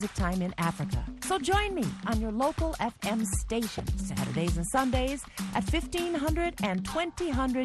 time in Africa. So join me on your local FM station, Saturdays and Sundays at 1500 and 2000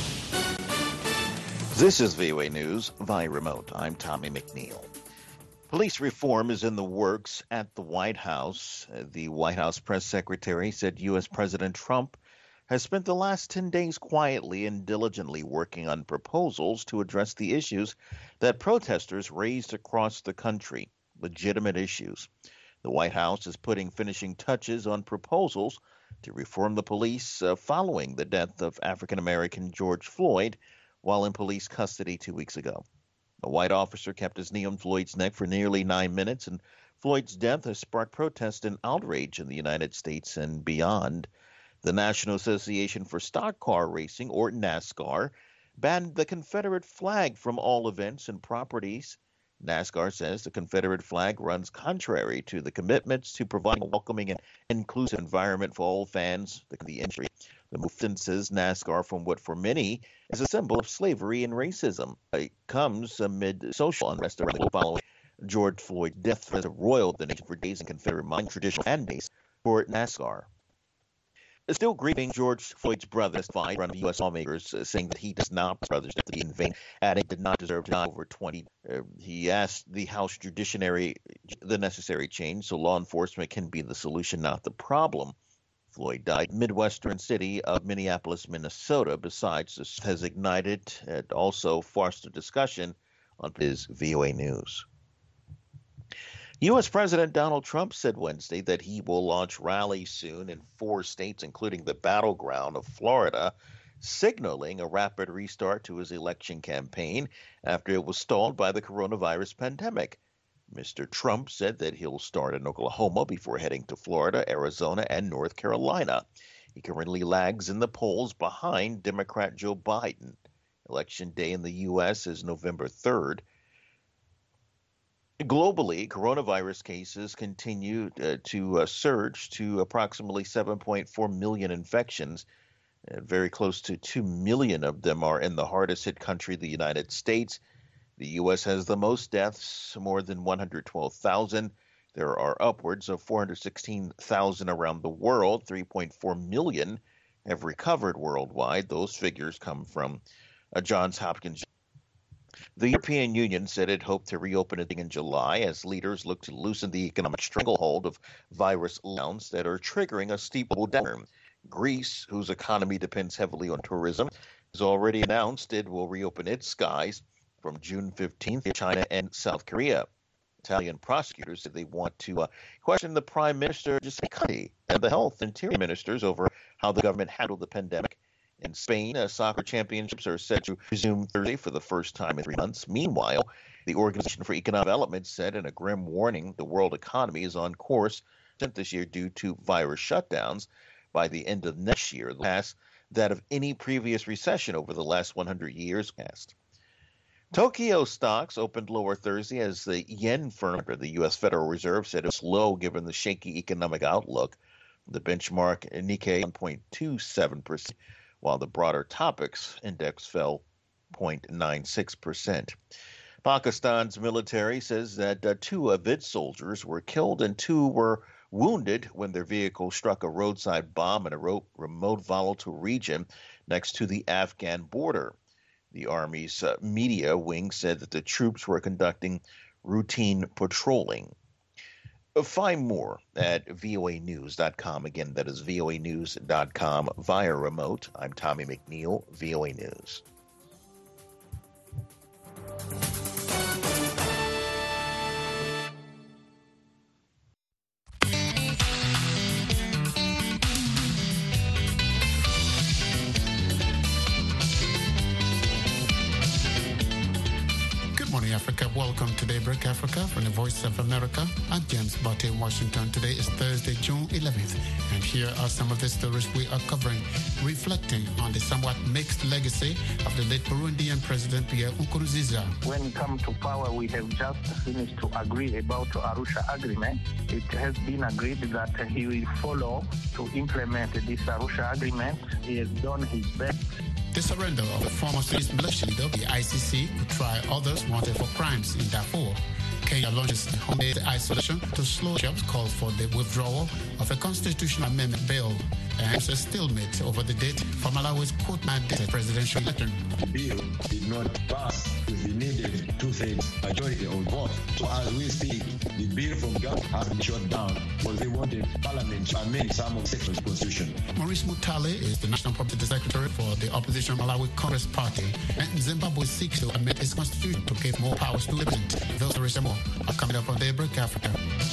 UTC. This is VOA News via remote. I'm Tommy McNeil. Police reform is in the works at the White House. The White House press secretary said U.S. President Trump has spent the last 10 days quietly and diligently working on proposals to address the issues that protesters raised across the country, legitimate issues. The White House is putting finishing touches on proposals to reform the police following the death of African-American George Floyd while in police custody 2 weeks ago. A white officer kept his knee on Floyd's neck for nearly 9 minutes, and Floyd's death has sparked protest and outrage in the United States and beyond. The National Association for Stock Car Racing, or NASCAR, banned the Confederate flag from all events and properties. NASCAR says the Confederate flag runs contrary to the commitments to providing a welcoming and inclusive environment for all fans of the industry. The move distances NASCAR from what for many is a symbol of slavery and racism. It comes amid social unrest around the globe following George Floyd's death as a royal the nation for days in Confederate mind traditional and days for NASCAR. Still grieving George Floyd's brother testified in front of U.S. lawmakers, saying that he does not brothers to be in vain, adding did not deserve to die over 20. He asked the House Judiciary the necessary change so law enforcement can be the solution, not the problem. Floyd died in the Midwestern city of Minneapolis, Minnesota. Besides, this has ignited and also fostered discussion on his VOA News. U.S. President Donald Trump said Wednesday that he will launch rallies soon in 4 states, including the battleground of Florida, signaling a rapid restart to his election campaign after it was stalled by the coronavirus pandemic. Mr. Trump said that he'll start in Oklahoma before heading to Florida, Arizona, and North Carolina. He currently lags in the polls behind Democrat Joe Biden. Election day in the U.S. is November 3rd. Globally, coronavirus cases continue to surge to approximately 7.4 million infections. Very close to 2 million of them are in the hardest hit country, the United States. The U.S. has the most deaths, more than 112,000. There are upwards of 416,000 around the world. 3.4 million have recovered worldwide. Those figures come from Johns Hopkins. The European Union said it hoped to reopen it in July as leaders look to loosen the economic stranglehold of virus lockdowns that are triggering a steep downturn. Greece, whose economy depends heavily on tourism, has already announced it will reopen its skies from June 15th in China and South Korea. Italian prosecutors said they want to question the Prime Minister Giuseppe Conte and the Health and Interior Ministers over how the government handled the pandemic. In Spain, soccer championships are set to resume Thursday for the first time in 3 months. Meanwhile, the Organization for Economic Development said in a grim warning the world economy is on course this year due to virus shutdowns. By the end of next year, the pass that of any previous recession over the last 100 years passed. Tokyo stocks opened lower Thursday as the yen firm, the U.S. Federal Reserve, said it was low given the shaky economic outlook. The benchmark Nikkei 1.27%, while the broader Topix index fell 0.96%. Pakistan's military says that 2 of its soldiers were killed and 2 were wounded when their vehicle struck a roadside bomb in a remote volatile region next to the Afghan border. The Army's media wing said that the troops were conducting routine patrolling. Find more at voanews.com. Again, that is voanews.com via remote. I'm Tommy McNeil, VOA News. Africa. Welcome to Daybreak Africa from the Voice of America. I'm James Botte in Washington. Today is Thursday, June 11th, and here are some of the stories we are covering, reflecting on the somewhat mixed legacy of the late Burundian President Pierre Nkurunziza. When it comes to power, we have just finished to agree about the Arusha Agreement. It has been agreed that he will follow to implement this Arusha Agreement. He has done his best. The surrender of the former Swiss militia leader, the ICC, could try others wanted for crimes in Darfur. Kenya launches home-based isolation to slow jobs call for the withdrawal of a constitutional amendment bill. And it's a stalemate over the date for Malawi's court-mandated presidential election. The bill did not pass with the needed two-thirds majority of votes. So as we speak, the bill from government has been shut down because they wanted Parliament to amend some of the sections of the Constitution. Maurice Mutale is the National Public Secretary for the opposition Malawi Congress Party, and Zimbabwe seeks to amend its constitution to give more powers to the president. Those stories and more are coming up on Daybreak Africa.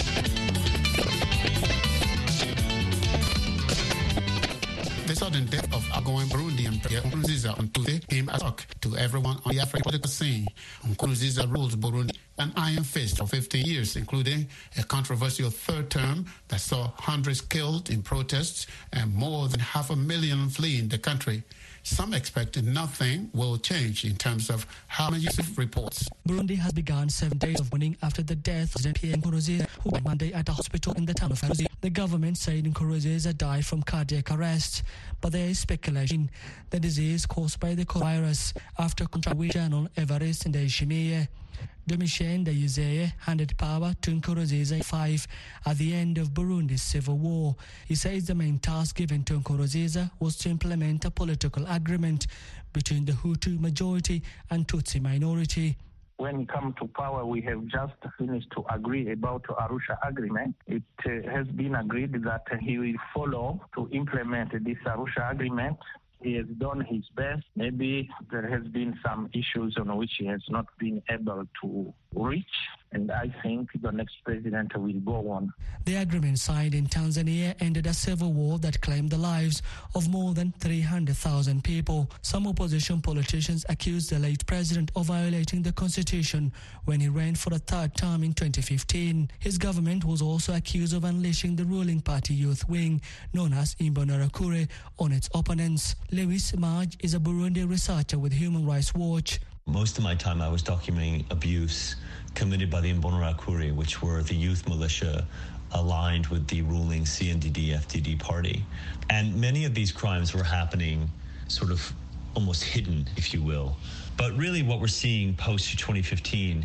The sudden death of outgoing Burundian President Nkurunziza on Tuesday came as a shock to everyone on the African political scene. Nkurunziza rules Burundi an iron fist for 15 years, including a controversial third term that saw hundreds killed in protests and more than 500,000 fleeing the country. Some expect nothing will change in terms of how many Yusuf reports. Burundi has begun 7 days of mourning after the death of President Pierre Nkurunziza, who died Monday at a hospital in the town of Karuzi. The government said Nkurunziza died from cardiac arrest, but there is speculation the disease caused by the coronavirus after contracting General Evariste Ndayishimiye. Domitien Ndayizeye handed power to Nkurunziza in 5 at the end of Burundi's civil war. He says the main task given to Nkurunziza was to implement a political agreement between the Hutu majority and Tutsi minority. When it comes to power, we have just finished to agree about the Arusha Agreement. It has been agreed that he will follow to implement this Arusha Agreement. He has done his best. Maybe there has been some issues on which he has not been able to reach, and I think the next president will go on. The agreement signed in Tanzania ended a civil war that claimed the lives of more than 300,000 people. Some opposition politicians accused the late president of violating the constitution when he ran for a third term in 2015. His government was also accused of unleashing the ruling party youth wing, known as Imbonerakure, on its opponents. Lewis Marge is a Burundi researcher with Human Rights Watch. Most of my time I was documenting abuse committed by the Imbonerakure, which were the youth militia aligned with the ruling CNDD-FDD party. And many of these crimes were happening sort of almost hidden, if you will. But really what we're seeing post-2015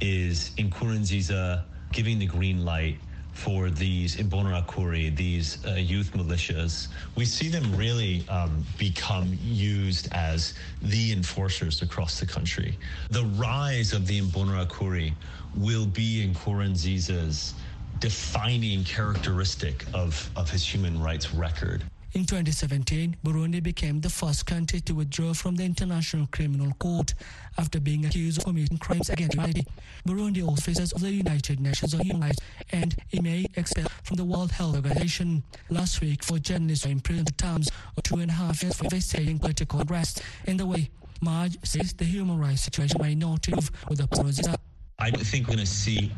is Nkurunziza giving the green light for these Imbonerakure, these youth militias. We see them really become used as the enforcers across the country. The rise of the Imbonerakure will be Nkurunziza's defining characteristic of his human rights record. In 2017, Burundi became the first country to withdraw from the International Criminal Court after being accused of committing crimes against humanity. Burundi officers of the United Nations on Human Rights and it may expel from the World Health Organization. Last week, 4 journalists were imprisoned for terms of 2.5 years for investigating political unrest. In the way, Marge says the human rights situation may not improve with the Nkurunziza. I don't think we're going to see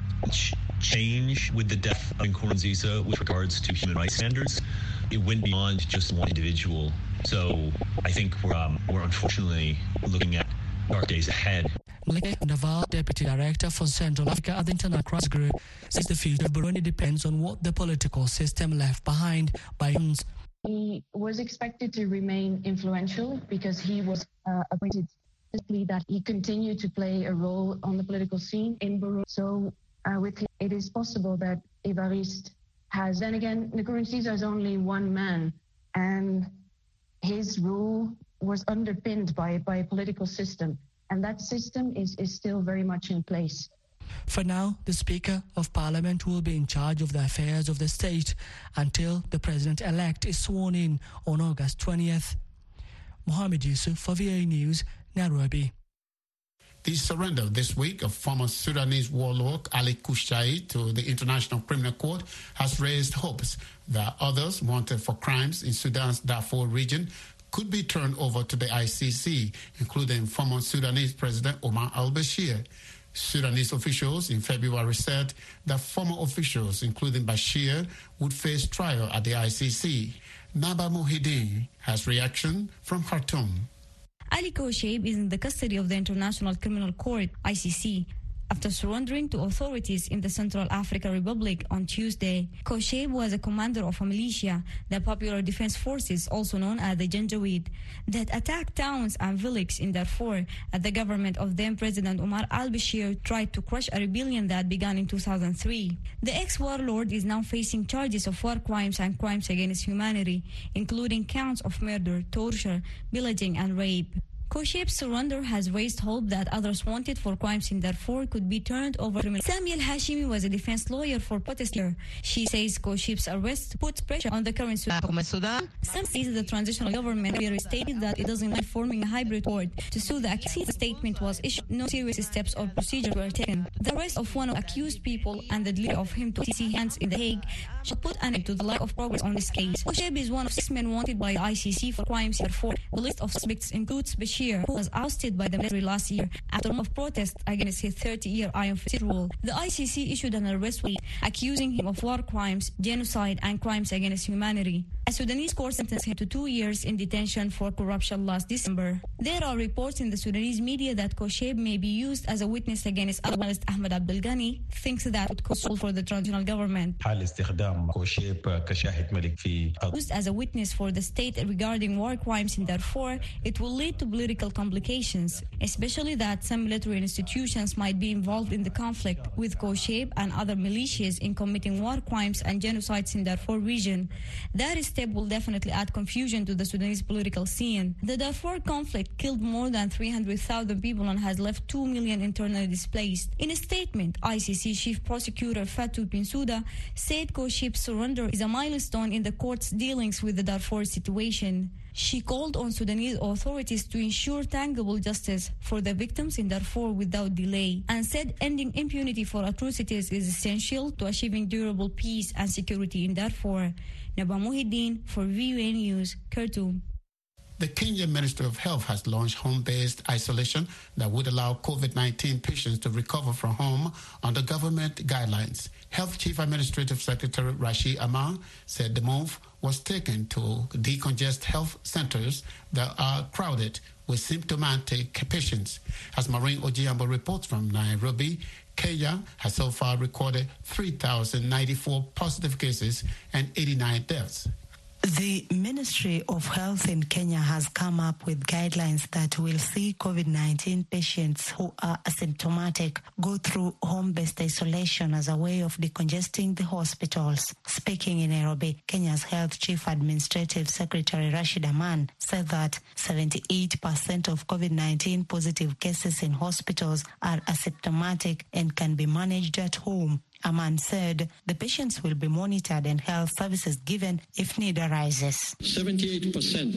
change with the death of Nkurunziza with regards to human rights standards. It went beyond just one individual. So I think we're unfortunately looking at dark days ahead. Maleke Naval, Deputy Director for Central Africa at the International Crisis Group, says the future of Burundi depends on what the political system left behind by humans. He was expected to remain influential because he was appointed that he continued to play a role on the political scene in Burundi. So with him, it is possible that Evariste has, then again, Nkurunziza is only one man, and his rule was underpinned by a political system, and that system is still very much in place. For now, the Speaker of Parliament will be in charge of the affairs of the state until the President-elect is sworn in on August 20th. Mohammed Yusuf for VOA News, Nairobi. The surrender this week of former Sudanese warlord Ali Kushai to the International Criminal Court has raised hopes that others wanted for crimes in Sudan's Darfur region could be turned over to the ICC, including former Sudanese President Omar al-Bashir. Sudanese officials in February said that former officials, including Bashir, would face trial at the ICC. Naba Muhyiddin has reaction from Khartoum. Ali Koshaib is in the custody of the International Criminal Court, ICC. after surrendering to authorities in the Central African Republic on Tuesday. Kosheb was a commander of a militia, the Popular Defense Forces, also known as the Janjaweed, that attacked towns and villages in Darfur as the government of then President Omar al-Bashir tried to crush a rebellion that began in 2003. The ex-warlord is now facing charges of war crimes and crimes against humanity, including counts of murder, torture, pillaging, and rape. Kosheb's surrender has raised hope that others wanted for crimes in Darfur could be turned over to Sami al-Hashimi was a defense lawyer for protesters. She says Kosheb's arrest puts pressure on the current Sudan. Some says the transitional government stated that it doesn't like forming a hybrid court to sue the accused. The statement was issued. No serious steps or procedures were taken. The arrest of one of the accused people and the delivery of him to ICC hands in The Hague should put an end to the lack of progress on this case. Kosheb is one of 6 men wanted by the ICC for crimes in Darfur. The list of suspects includes Bashir, who was ousted by the military last year after a month of protests against his 30-year Iron Fist rule. The ICC issued an arrest warrant accusing him of war crimes, genocide, and crimes against humanity. A Sudanese court sentenced him to 2 years in detention for corruption last December. There are reports in the Sudanese media that Kosheb may be used as a witness against analyst Ahmed Abdel Ghani, thinks that would console for the transitional government. Used as a witness for the state regarding war crimes in Darfur, it will lead to political complications, especially that some military institutions might be involved in the conflict with Kosheb and other militias in committing war crimes and genocides in Darfur region. That step will definitely add confusion to the Sudanese political scene. The Darfur conflict killed more than 300,000 people and has left 2 million internally displaced. In a statement, ICC Chief Prosecutor Fatou Bensouda said Kosheb's surrender is a milestone in the court's dealings with the Darfur situation. She called on Sudanese authorities to ensure tangible justice for the victims in Darfur without delay, and said ending impunity for atrocities is essential to achieving durable peace and security in Darfur. Naba Muhyiddin for VOA News, Khartoum. The Kenyan Ministry of Health has launched home-based isolation that would allow COVID-19 patients to recover from home under government guidelines. Health Chief Administrative Secretary Rashid Aman said the move was taken to decongest health centers that are crowded with symptomatic patients. As Maureen Ojiambo reports from Nairobi, Kenya has so far recorded 3,094 positive cases and 89 deaths. The Ministry of Health in Kenya has come up with guidelines that will see COVID-19 patients who are asymptomatic go through home-based isolation as a way of decongesting the hospitals. Speaking in Nairobi, Kenya's Health Chief Administrative Secretary Rashid Aman said that 78% of COVID-19 positive cases in hospitals are asymptomatic and can be managed at home. Aman said the patients will be monitored and health services given if need arises. 78%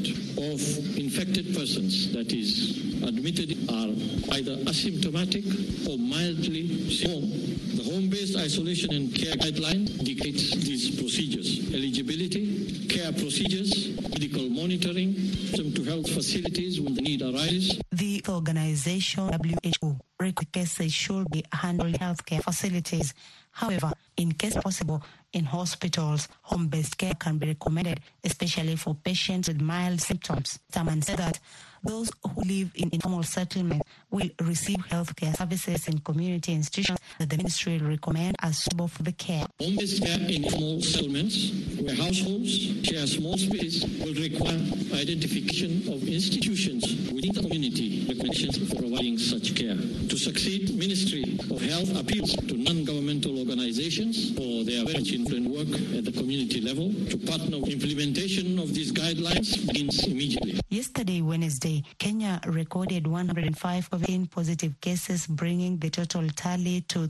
of infected persons that is admitted are either asymptomatic or mildly home. The home-based isolation and care guideline dictates these procedures: eligibility, care procedures, medical monitoring, to health facilities when the need arises. The organization WHO cases should be handled in healthcare facilities. However, in case possible, in hospitals, home-based care can be recommended, especially for patients with mild symptoms. Taman said that those who live in informal settlements will receive healthcare services in community institutions that the ministry will recommend as suitable for the care. Home-based care in informal settlements where households share small space will require identification of institutions within the community recommendations for providing such care. To succeed, Ministry of Health appeals to non-governmental organizations for their very influent work at the community level to partner. Implementation of these guidelines begins immediately. Yesterday, Wednesday, Kenya recorded 105 COVID-19 positive cases, bringing the total tally to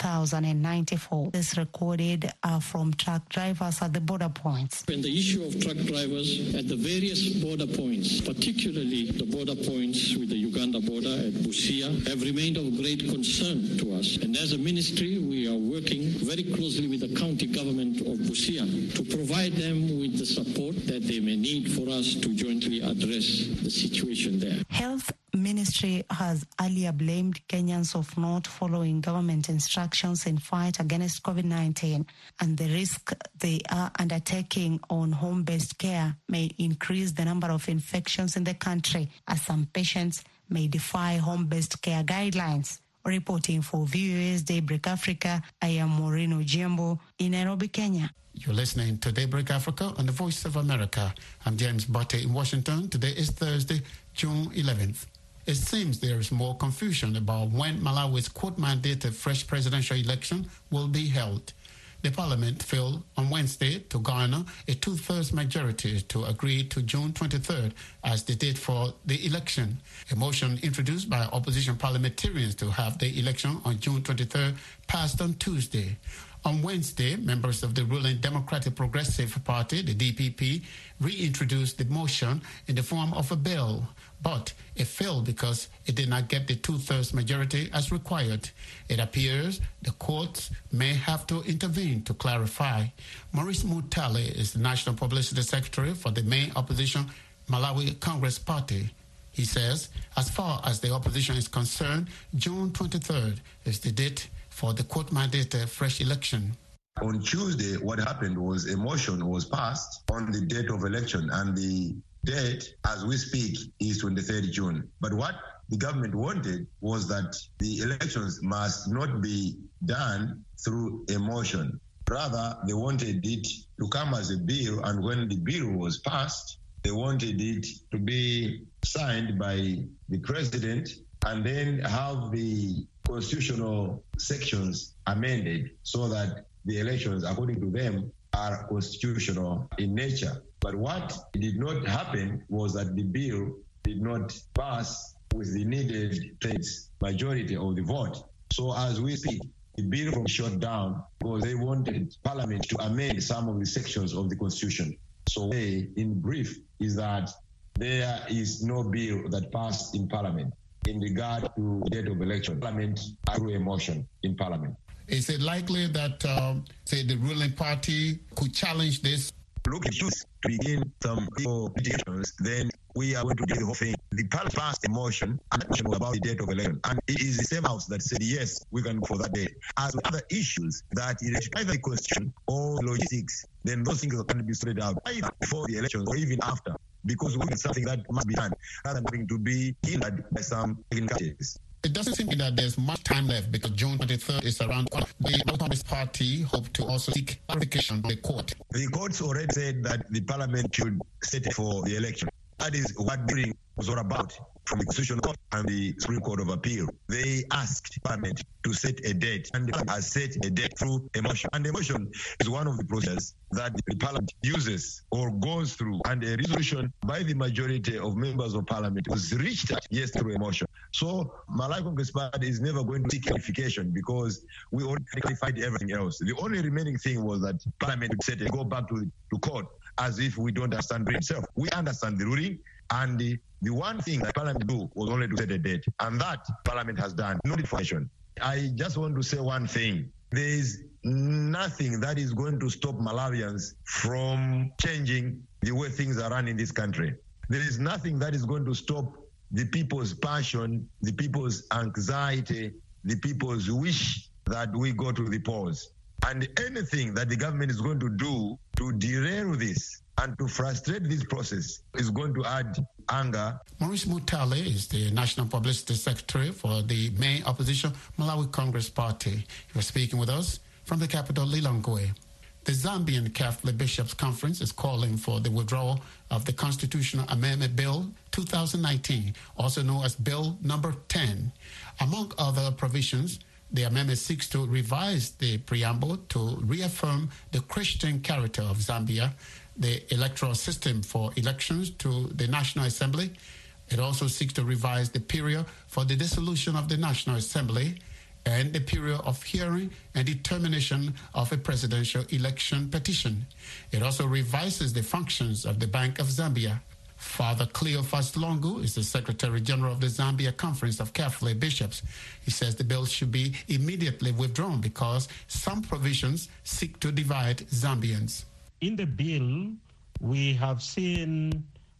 3,094. This recorded are from truck drivers at the border points. And the issue of truck drivers at the various border points, particularly the border points with the Uganda border at Busia, have remained of great concern to us. And as a ministry, we are working very closely with the county government of Busia to provide them with the support that they may need for us to jointly address the situation there. Health Ministry has earlier blamed Kenyans of not following government instructions in fight against COVID-19, and the risk they are undertaking on home-based care may increase the number of infections in the country, as some patients may defy home-based care guidelines. Reporting for VOA's Daybreak Africa, I am Maureen Ojiambo in Nairobi, Kenya. You're listening to Daybreak Africa on the Voice of America. I'm James Botte in Washington. Today is Thursday, June 11th. It seems there is more confusion about when Malawi's court-mandated fresh presidential election will be held. The parliament failed on Wednesday to garner a two-thirds majority to agree to June 23rd as the date for the election. A motion introduced by opposition parliamentarians to have the election on June 23rd passed on Tuesday. On Wednesday, members of the ruling Democratic Progressive Party, the DPP, reintroduced the motion in the form of a bill, but it failed because it did not get the two-thirds majority as required. It appears the courts may have to intervene to clarify. Maurice Mutale is the National Publicity Secretary for the main opposition Malawi Congress Party. He says, as far as the opposition is concerned, June 23rd is the date for the court-mandated fresh election. On Tuesday, what happened was a motion was passed on the date of election, and the date, as we speak, is 23rd June. But what the government wanted was that the elections must not be done through a motion. Rather, they wanted it to come as a bill, and when the bill was passed, they wanted it to be signed by the president and then have the constitutional sections amended so that the elections, according to them, are constitutional in nature. But what did not happen was that the bill did not pass with the needed majority of the vote. So as we speak, the bill was shut down because they wanted Parliament to amend some of the sections of the Constitution. So in brief is that there is no bill that passed in Parliament in regard to the date of election. Parliament through a motion in Parliament. Is it likely that, the ruling party could challenge this? Look, if you begin some litigations, then we are going to do the whole thing. The Parliament passed a motion, and that motion was about the date of election. And it is the same house that said, yes, we can go for that date. As with other issues that either the Constitution or logistics, then those things can be sorted out either before the elections or even after, because we need something that must be done rather than having to be hindered by some technicalities. It doesn't seem that there's much time left because June 23rd is around. The Congress Party hope to also seek clarification from the court. The courts already said that the Parliament should set it for the election. That is what the hearing was all about from the Constitutional Court and the Supreme Court of Appeal. They asked Parliament to set a date, and the Parliament has set a date through a motion. And the motion is one of the processes that the Parliament uses or goes through, and a resolution by the majority of members of Parliament was reached at, yes, through a motion. So Malawi Congress Party is never going to seek clarification because we already clarified everything else. The only remaining thing was that Parliament would set and go back to court as if we don't understand it itself. We understand the ruling, and the one thing that Parliament do was only to set a date, and that Parliament has done. No information. I just want to say one thing. There is nothing that is going to stop Malawians from changing the way things are run in this country. There is nothing that is going to stop the people's passion, the people's anxiety, the people's wish that we go to the polls. And anything that the government is going to do to derail this and to frustrate this process is going to add anger. Maurice Mutale is the National Publicity Secretary for the main opposition Malawi Congress Party. He was speaking with us from the capital, Lilongwe. The Zambian Catholic Bishops' Conference is calling for the withdrawal of the Constitutional Amendment Bill 2019, also known as Bill Number 10. Among other provisions, the amendment seeks to revise the preamble to reaffirm the Christian character of Zambia, the electoral system for elections to the National Assembly. It also seeks to revise the period for the dissolution of the National Assembly and the period of hearing and determination of a presidential election petition. It also revises the functions of the Bank of Zambia. Father Cleophas Longu is the Secretary General of the Zambia Conference of Catholic Bishops. He says the bill should be immediately withdrawn because some provisions seek to divide Zambians. In the bill, we have seen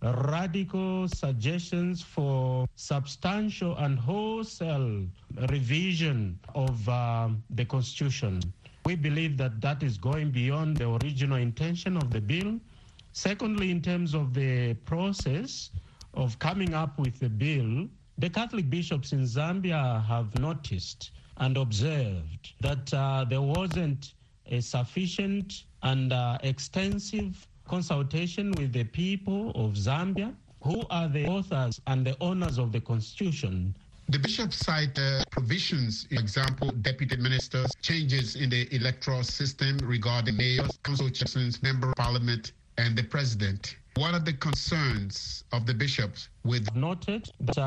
radical suggestions for substantial and wholesale revision of the Constitution. We believe that that is going beyond the original intention of the bill. Secondly, in terms of the process of coming up with the bill, The Catholic bishops in Zambia have noticed and observed that there wasn't a sufficient and extensive consultation with the people of Zambia, who are the authors and the owners of the Constitution. The bishops cite provisions, for example, deputy ministers, changes in the electoral system regarding mayors, council chairpersons, member of parliament, and the president. What are the concerns of the bishops with? Noted that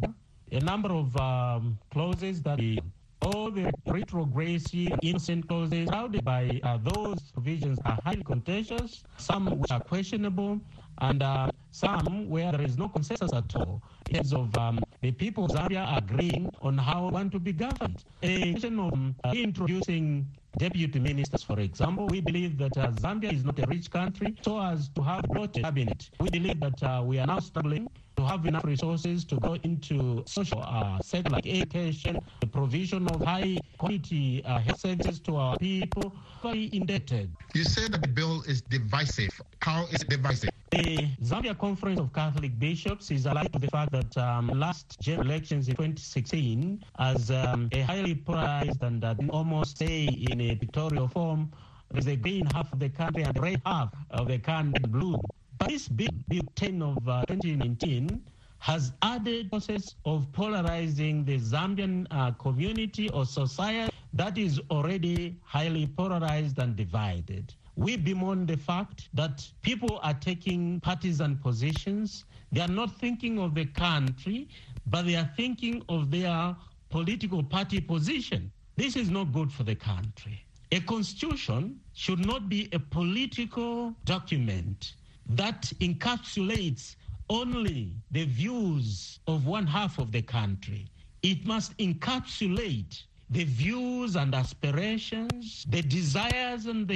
a number of clauses that all the retrogressive, innocent clauses crowded by those provisions are highly contentious, some which are questionable, and some where there is no consensus at all in terms of the people of Zambia agreeing on how they want to be governed. A question of introducing deputy ministers, for example. We believe that Zambia is not a rich country, so as to have a cabinet. We believe that we are now struggling to have enough resources to go into social sector like education, the provision of high quality health services to our people. Very indebted. You said that the bill is divisive. How is it divisive? The Zambia Conference of Catholic Bishops is alive to the fact that last general elections in 2016, as a highly polarized and almost stay in a pictorial form, there's a green half of the country and the red half of the country blue. But this Bill 10 of 2019 has added a process of polarizing the Zambian community or society that is already highly polarized and divided. We bemoan the fact that people are taking partisan positions. They are not thinking of the country, but they are thinking of their political party position. This is not good for the country. A constitution should not be a political document that encapsulates only the views of one half of the country. It must encapsulate the views and aspirations, the desires and the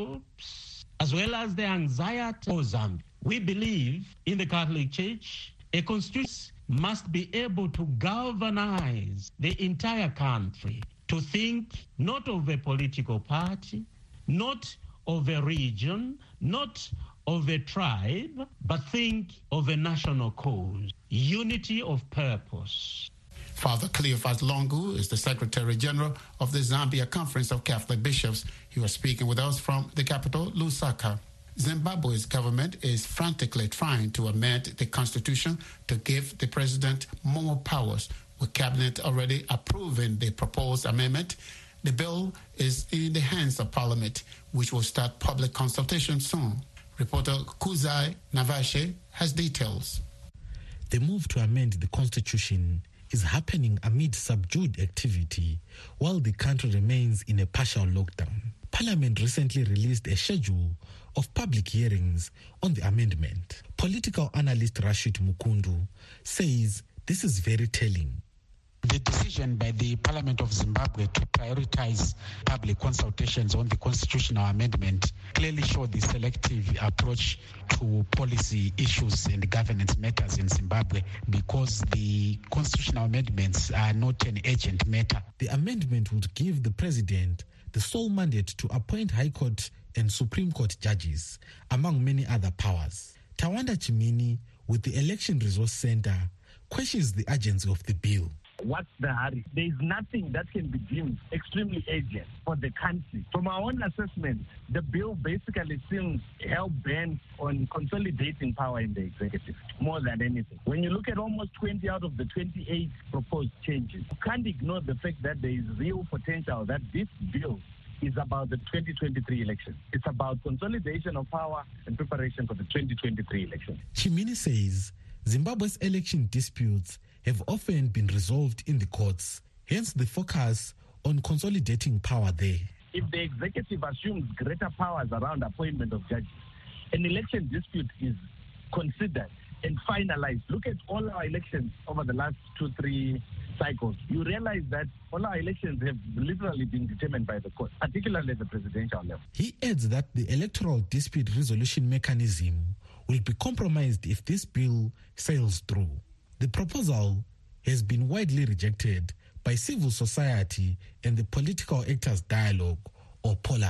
hopes, as well as the anxiety of Zambia. We believe in the Catholic Church, a constitution must be able to galvanize the entire country to think not of a political party, not of a region, not of a tribe, but think of a national cause, unity of purpose. Father Cleophas Longu is the Secretary General of the Zambia Conference of Catholic Bishops. He was speaking with us from the capital, Lusaka. Zimbabwe's government is frantically trying to amend the constitution to give the president more powers, with cabinet already approving the proposed amendment. The bill is in the hands of Parliament, which will start public consultation soon. Reporter Kuzai Navashe has details. The move to amend the constitution is happening amid subdued activity while the country remains in a partial lockdown. Parliament recently released a schedule of public hearings on the amendment. Political analyst Rashid Mukundu says this is very telling. The decision by the Parliament of Zimbabwe to prioritize public consultations on the constitutional amendment clearly show the selective approach to policy issues and governance matters in Zimbabwe, because the constitutional amendments are not an urgent matter. The amendment would give the president the sole mandate to appoint High Court and Supreme Court judges, among many other powers. Tawanda Chimini, with the Election Resource Center, questions the urgency of the bill. What's the hurry? There is nothing that can be deemed extremely urgent for the country. From our own assessment, the bill basically seems hell-bent on consolidating power in the executive more than anything. When you look at almost 20 out of the 28 proposed changes, you can't ignore the fact that there is real potential that this bill is about the 2023 election. It's about consolidation of power and preparation for the 2023 election. Chimini says Zimbabwe's election disputes have often been resolved in the courts, hence the focus on consolidating power there. If the executive assumes greater powers around appointment of judges, an election dispute is considered and finalized. Look at all our elections over the last 2-3 cycles. You realize that all our elections have literally been determined by the court, particularly at the presidential level. He adds that the electoral dispute resolution mechanism will be compromised if this bill sails through. The proposal has been widely rejected by civil society and the Political Actors Dialogue, or POLAD.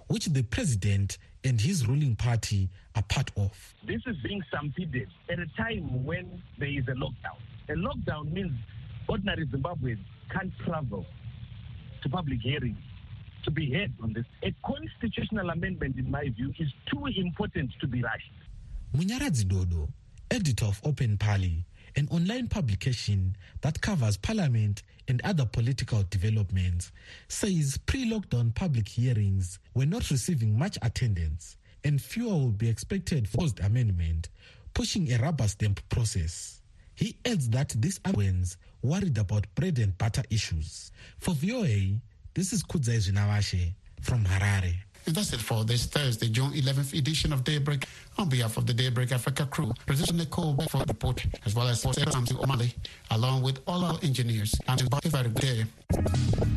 which the president and his ruling party are part of. This is being stampeded at a time when there is a lockdown. A lockdown means ordinary Zimbabweans can't travel to public hearings to be heard on this. A constitutional amendment, in my view, is too important to be rushed. Munyaradzi Dodo, editor of Open Parley, an online publication that covers parliament and other political developments, says pre-lockdown public hearings were not receiving much attendance and fewer will be expected for the amendment, pushing a rubber stamp process. He adds that these Africans worried about bread and butter issues. For VOA, this is Kudzai Zinawashe from Harare. And that's it for this Thursday, June 11th edition of Daybreak. On behalf of the Daybreak Africa crew, producer Nicole Beck for the report, as well as Samson O'Malley, along with all our engineers. And a very good day.